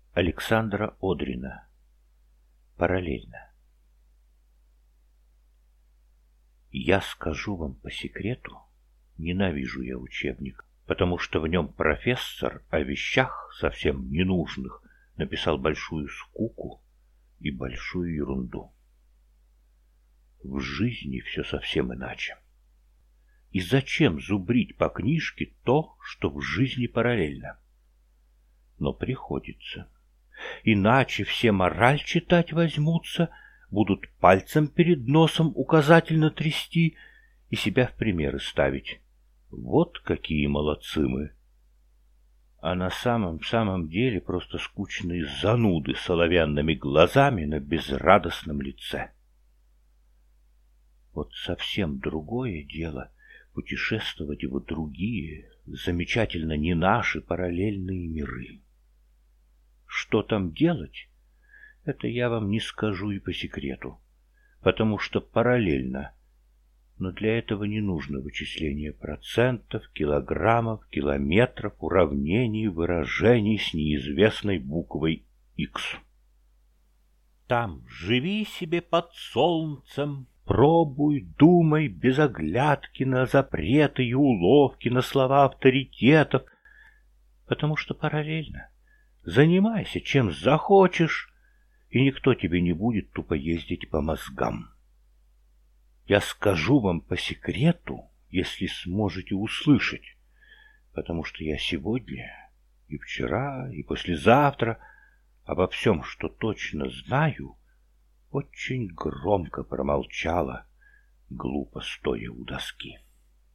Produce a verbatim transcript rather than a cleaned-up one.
Александра Одрина. Параллельно. Я скажу вам по секрету, ненавижу я учебник, потому что в нем профессор о вещах совсем ненужных написал большую скуку и большую ерунду. В жизни все совсем иначе. И зачем зубрить по книжке то, что в жизни параллельно? Но приходится. Иначе все мораль читать возьмутся, будут пальцем перед носом указательно трясти и себя в примеры ставить. Вот какие молодцы мы! А на самом-самом деле просто скучные зануды с оловянными глазами на безрадостном лице. Вот совсем другое дело путешествовать в другие, замечательно не наши параллельные миры. Что там делать, это я вам не скажу и по секрету, потому что параллельно, но для этого не нужно вычисление процентов, килограммов, километров, уравнений, выражений с неизвестной буквой X. Там живи себе под солнцем, пробуй, думай без оглядки на запреты и уловки, на слова авторитетов, потому что параллельно. Занимайся чем захочешь, и никто тебе не будет тупо ездить по мозгам. Я скажу вам по секрету, если сможете услышать, потому что я сегодня и вчера, и послезавтра обо всем, что точно знаю, очень громко промолчала, глупо стоя у доски.